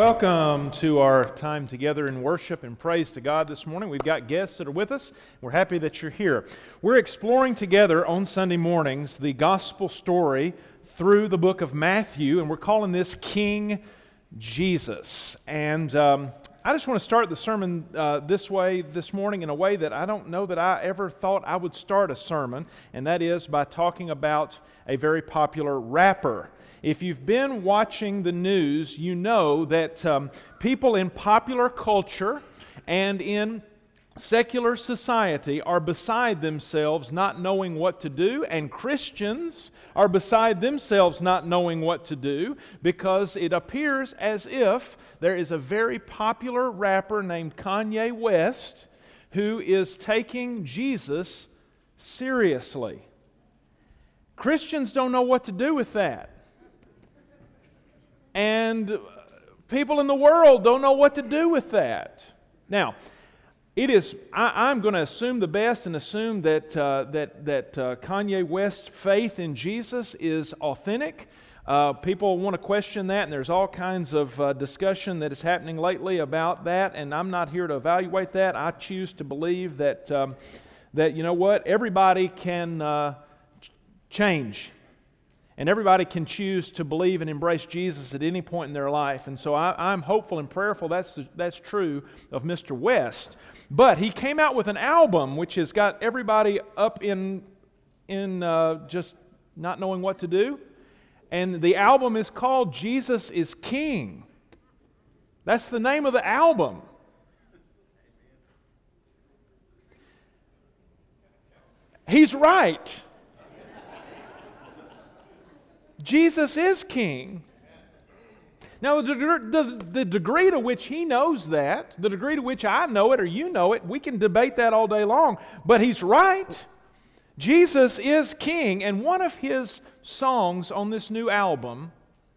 Welcome to our time together in worship and praise to God this morning. We've got guests that are with us. We're happy that you're here. We're exploring together on Sunday mornings the gospel story through the book of Matthew, and we're calling this King Jesus. And I just want to start the sermon this way this morning in a way that I don't know that I ever thought I would start a sermon, and that is by talking about a very popular rapper. If you've been watching the news, you know that people in popular culture and in secular society are beside themselves not knowing what to do, and Christians are beside themselves not knowing what to do, because it appears as if there is a very popular rapper named Kanye West who is taking Jesus seriously. Christians don't know what to do with that. And people in the world don't know what to do with that. Now, I'm going to assume the best and assume that Kanye West's faith in Jesus is authentic. People want to question that, and there's all kinds of discussion that is happening lately about that, and I'm not here to evaluate that. I choose to believe that you know what, everybody can change. And everybody can choose to believe and embrace Jesus at any point in their life. And so I'm hopeful and prayerful that's true of Mr. West. But he came out with an album which has got everybody up in just not knowing what to do. And the album is called Jesus is King. That's the name of the album. He's right. Jesus is King. Now, the degree to which he knows that, the degree to which I know it or you know it, we can debate that all day long. But he's right. Jesus is King. And one of his songs on this new album,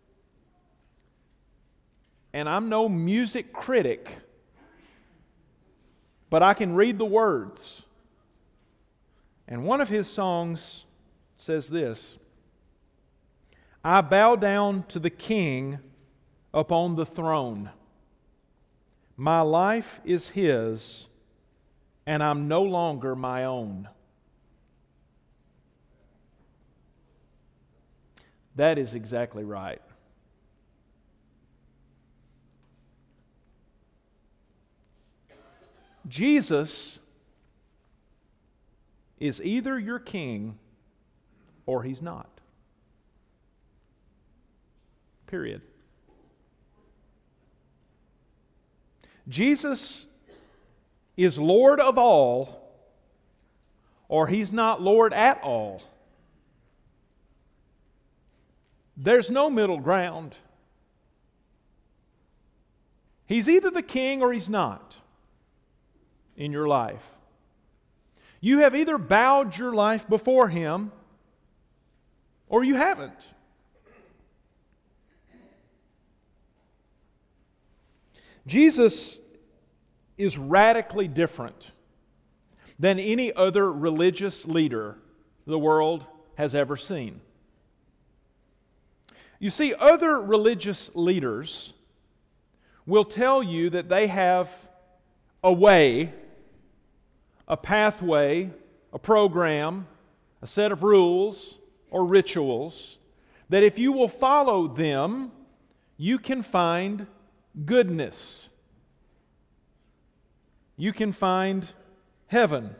and I'm no music critic, but I can read the words. And one of his songs says this: I bow down to the King upon the throne. My life is His, and I'm no longer my own. That is exactly right. Jesus is either your King or He's not. Period. Jesus is Lord of all, or He's not Lord at all. There's no middle ground. He's either the King or He's not in your life. You have either bowed your life before Him or you haven't. Jesus is radically different than any other religious leader the world has ever seen. You see, other religious leaders will tell you that they have a way, a pathway, a program, a set of rules or rituals, that if you will follow them, you can find goodness. You can find heaven.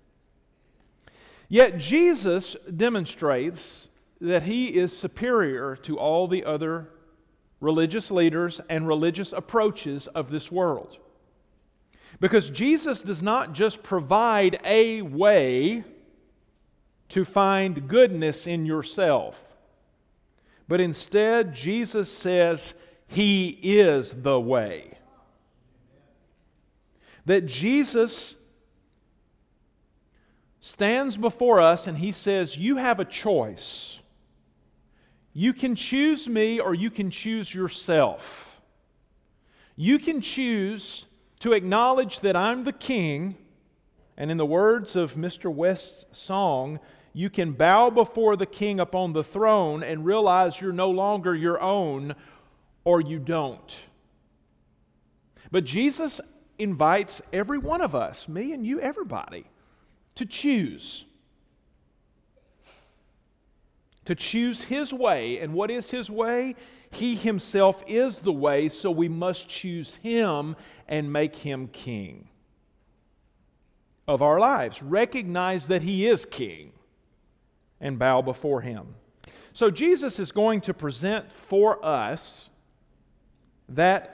Yet Jesus demonstrates that He is superior to all the other religious leaders and religious approaches of this world. Because Jesus does not just provide a way to find goodness in yourself, but instead Jesus says He is the way. That Jesus stands before us and He says, you have a choice. You can choose me or you can choose yourself. You can choose to acknowledge that I'm the King, and in the words of Mr. West's song, you can bow before the King upon the throne and realize you're no longer your own, or you don't. But Jesus invites every one of us, me and you, everybody, to choose. To choose His way. And what is His way? He Himself is the way, so we must choose Him and make Him King of our lives. Recognize that He is King and bow before Him. So Jesus is going to present for us that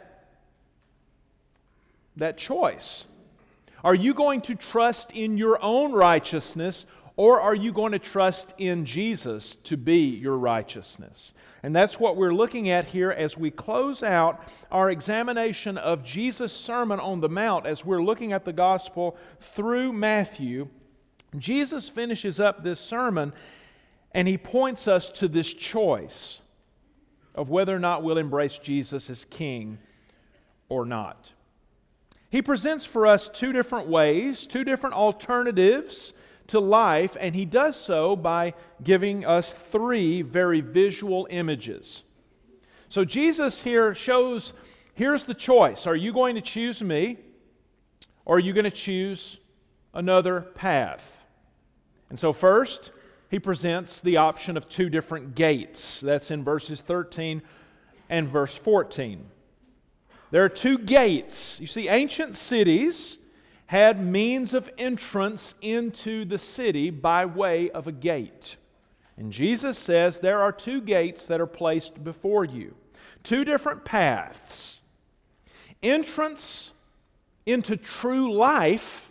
choice. Are you going to trust in your own righteousness, or are you going to trust in Jesus to be your righteousness? And that's what we're looking at here as we close out our examination of Jesus' Sermon on the Mount. As we're looking at the Gospel through Matthew, Jesus finishes up this sermon and He points us to this choice of whether or not we'll embrace Jesus as King or not. He presents for us two different ways, two different alternatives to life, and He does so by giving us three very visual images. So Jesus here shows, here's the choice. Are you going to choose me, or are you going to choose another path? And so first, He presents the option of two different gates. That's in verses 13 and verse 14. There are two gates. You see, ancient cities had means of entrance into the city by way of a gate. And Jesus says there are two gates that are placed before you. Two different paths. Entrance into true life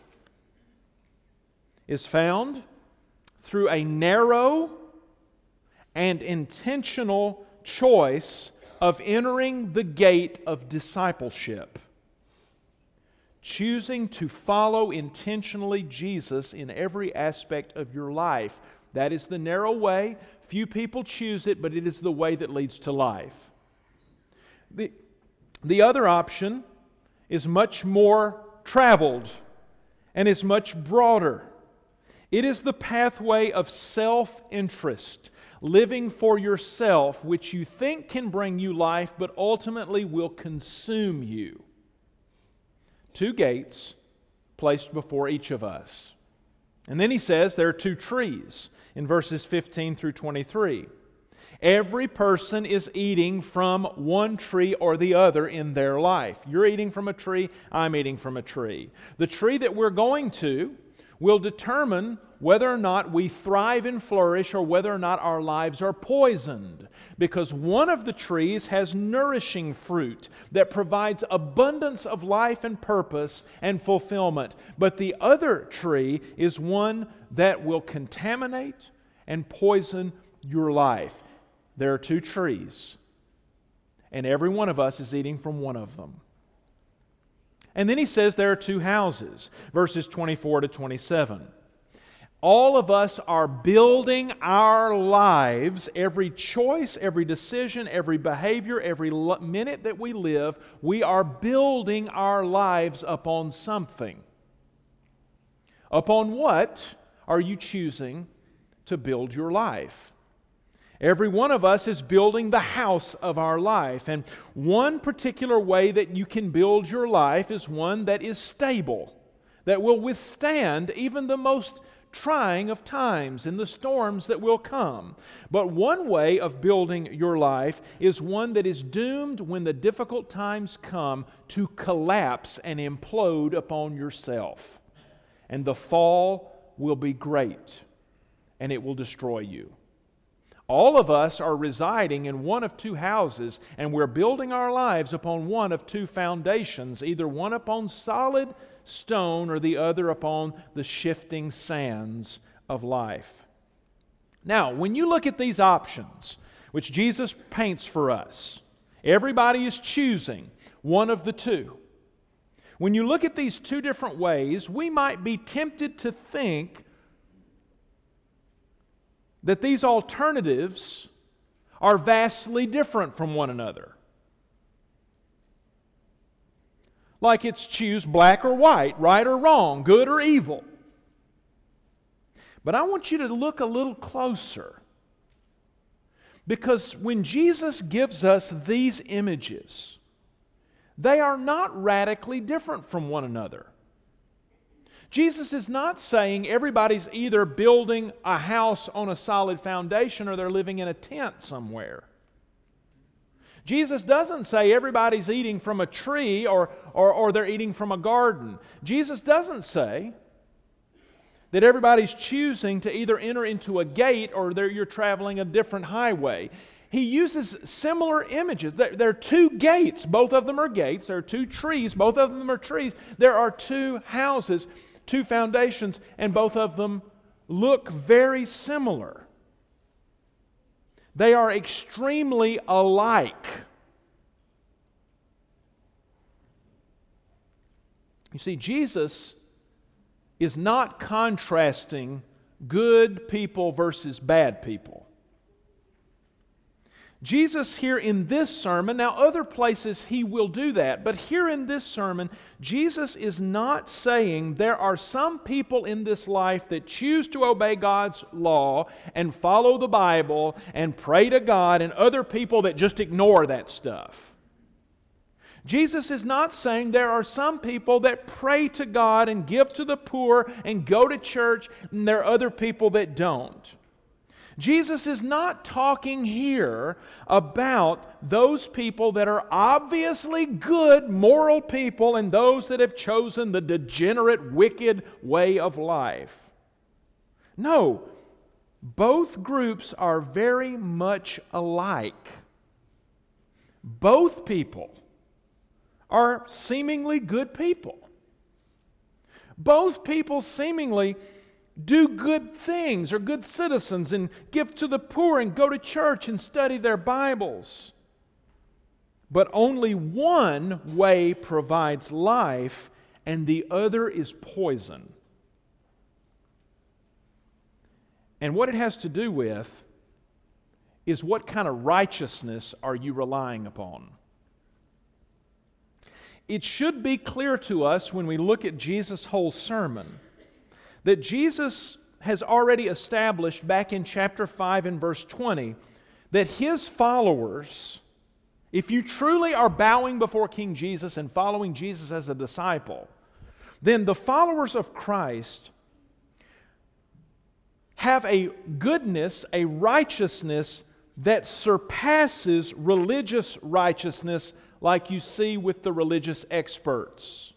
is found through a narrow and intentional choice of entering the gate of discipleship. Choosing to follow intentionally Jesus in every aspect of your life. That is the narrow way. Few people choose it, but it is the way that leads to life. The other option is much more traveled and is much broader. It is the pathway of self-interest, living for yourself, which you think can bring you life, but ultimately will consume you. Two gates placed before each of us. And then He says there are two trees in verses 15 through 23. Every person is eating from one tree or the other in their life. You're eating from a tree, I'm eating from a tree. The tree that we're going to will determine whether or not we thrive and flourish or whether or not our lives are poisoned. Because one of the trees has nourishing fruit that provides abundance of life and purpose and fulfillment. But the other tree is one that will contaminate and poison your life. There are two trees, and every one of us is eating from one of them. And then He says there are two houses, verses 24 to 27. All of us are building our lives, every choice, every decision, every behavior, every minute that we live, we are building our lives upon something. Upon what are you choosing to build your life? Every one of us is building the house of our life. And one particular way that you can build your life is one that is stable, that will withstand even the most trying of times and the storms that will come. But one way of building your life is one that is doomed when the difficult times come to collapse and implode upon yourself. And the fall will be great, and it will destroy you. All of us are residing in one of two houses, and we're building our lives upon one of two foundations, either one upon solid stone or the other upon the shifting sands of life. Now, when you look at these options, which Jesus paints for us, everybody is choosing one of the two. When you look at these two different ways, we might be tempted to think that these alternatives are vastly different from one another. Like it's choose black or white, right or wrong, good or evil. But I want you to look a little closer. Because when Jesus gives us these images, they are not radically different from one another. Jesus is not saying everybody's either building a house on a solid foundation or they're living in a tent somewhere. Jesus doesn't say everybody's eating from a tree or they're eating from a garden. Jesus doesn't say that everybody's choosing to either enter into a gate or you're traveling a different highway. He uses similar images. There are two gates. Both of them are gates. There are two trees. Both of them are trees. There are two houses, two foundations, and both of them look very similar. They are extremely alike. You see, Jesus is not contrasting good people versus bad people. Jesus here in this sermon, now other places He will do that, but here in this sermon, Jesus is not saying there are some people in this life that choose to obey God's law and follow the Bible and pray to God, and other people that just ignore that stuff. Jesus is not saying there are some people that pray to God and give to the poor and go to church, and there are other people that don't. Jesus is not talking here about those people that are obviously good, moral people and those that have chosen the degenerate, wicked way of life. No, both groups are very much alike. Both people are seemingly good people. Both people seemingly do good things, are good citizens, and give to the poor and go to church and study their Bibles. But only one way provides life, and the other is poison. And what it has to do with is what kind of righteousness are you relying upon? It should be clear to us when we look at Jesus' whole sermon that Jesus has already established back in chapter 5 and verse 20 that His followers, if you truly are bowing before King Jesus and following Jesus as a disciple, then the followers of Christ have a goodness, a righteousness that surpasses religious righteousness like you see with the religious experts.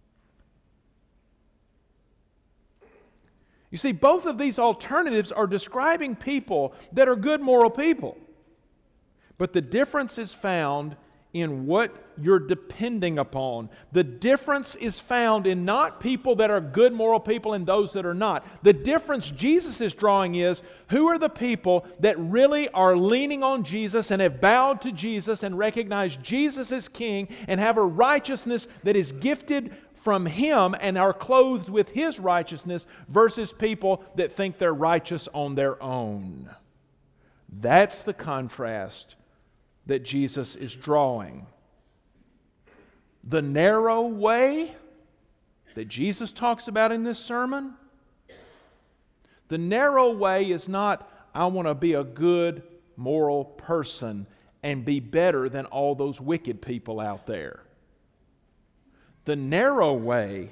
You see, both of these alternatives are describing people that are good moral people. But the difference is found in what you're depending upon. The difference is found in not people that are good moral people and those that are not. The difference Jesus is drawing is who are the people that really are leaning on Jesus and have bowed to Jesus and recognize Jesus as King and have a righteousness that is gifted from Him and are clothed with His righteousness versus people that think they're righteous on their own. That's the contrast that Jesus is drawing. The narrow way that Jesus talks about in this sermon, the narrow way is not, I want to be a good moral person and be better than all those wicked people out there. The narrow way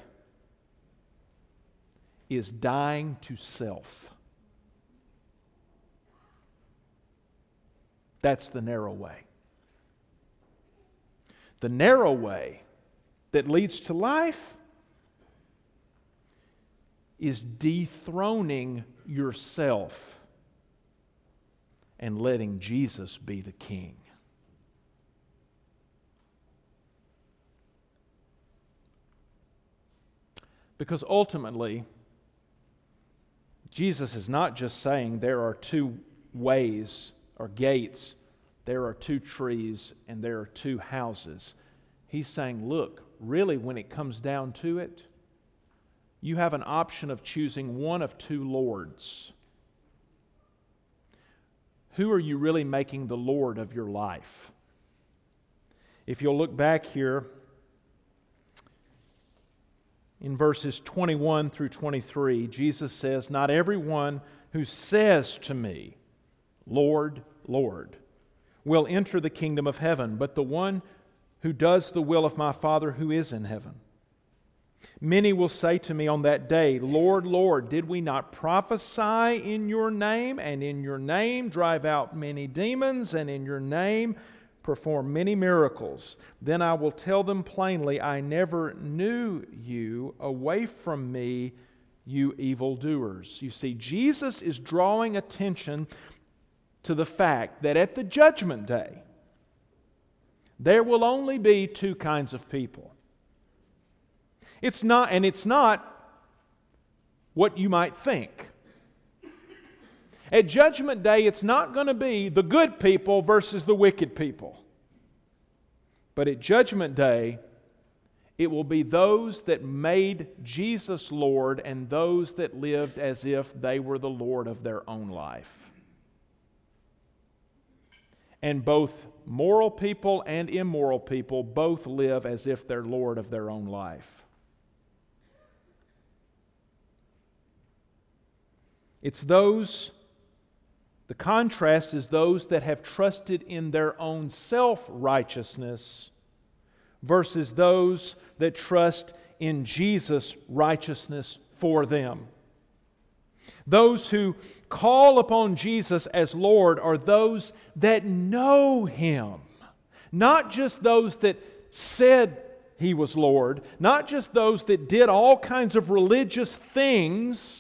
is dying to self. That's the narrow way. The narrow way that leads to life is dethroning yourself and letting Jesus be the King. Because ultimately, Jesus is not just saying there are two ways or gates, there are two trees, and there are two houses. He's saying, look, really when it comes down to it, you have an option of choosing one of two lords. Who are you really making the Lord of your life? If you'll look back here, in verses 21 through 23, Jesus says, "Not everyone who says to me, 'Lord, Lord,' will enter the kingdom of heaven, but the one who does the will of my Father who is in heaven. Many will say to me on that day, Lord, Lord, did we not prophesy in your name, and in your name drive out many demons, and in your name perform many miracles? Then I will tell them plainly, I never knew you. Away from me, you evildoers. You see, Jesus is drawing attention to the fact that at the judgment day, there will only be two kinds of people. It's not what you might think. At Judgment Day, it's not going to be the good people versus the wicked people. But at Judgment Day, it will be those that made Jesus Lord and those that lived as if they were the Lord of their own life. And both moral people and immoral people both live as if they're Lord of their own life. The contrast is those that have trusted in their own self-righteousness versus those that trust in Jesus' righteousness for them. Those who call upon Jesus as Lord are those that know Him. Not just those that said He was Lord, not just those that did all kinds of religious things.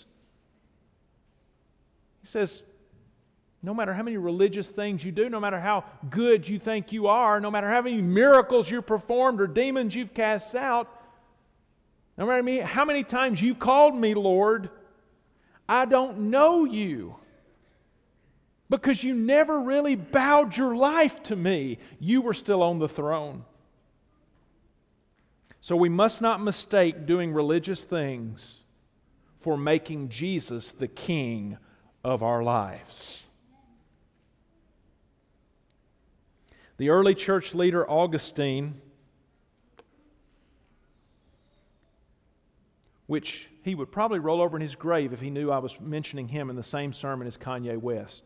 He says, no matter how many religious things you do, no matter how good you think you are, no matter how many miracles you've performed or demons you've cast out, no matter how many times you've called me Lord, I don't know you. Because you never really bowed your life to me. You were still on the throne. So we must not mistake doing religious things for making Jesus the King of our lives. The early church leader Augustine, which he would probably roll over in his grave if he knew I was mentioning him in the same sermon as Kanye West.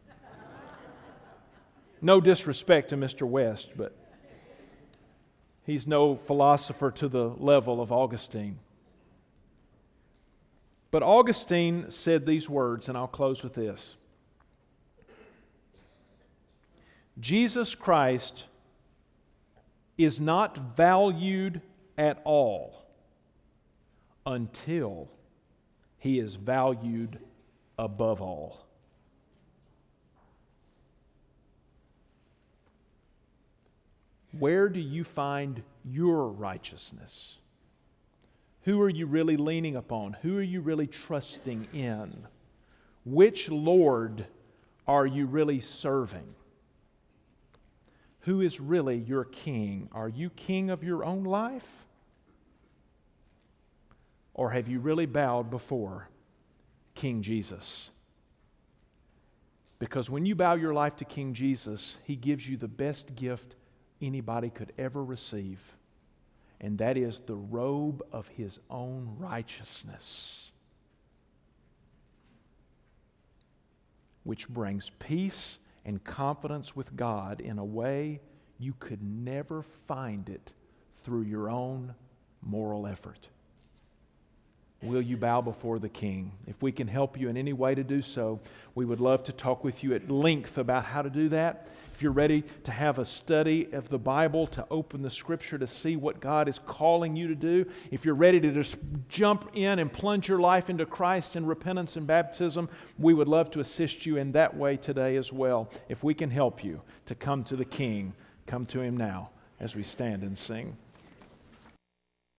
No disrespect to Mr. West, but he's no philosopher to the level of Augustine. But Augustine said these words, and I'll close with this. Jesus Christ is not valued at all until He is valued above all. Where do you find your righteousness? Who are you really leaning upon? Who are you really trusting in? Which Lord are you really serving? Who is really your king? Are you king of your own life? Or have you really bowed before King Jesus? Because when you bow your life to King Jesus, He gives you the best gift anybody could ever receive. And that is the robe of His own righteousness, which brings peace and confidence with God in a way you could never find it through your own moral effort. Will you bow before the King? If we can help you in any way to do so, we would love to talk with you at length about how to do that. If you're ready to have a study of the Bible, to open the Scripture to see what God is calling you to do, if you're ready to just jump in and plunge your life into Christ in repentance and baptism, we would love to assist you in that way today as well. If we can help you to come to the King, come to Him now as we stand and sing.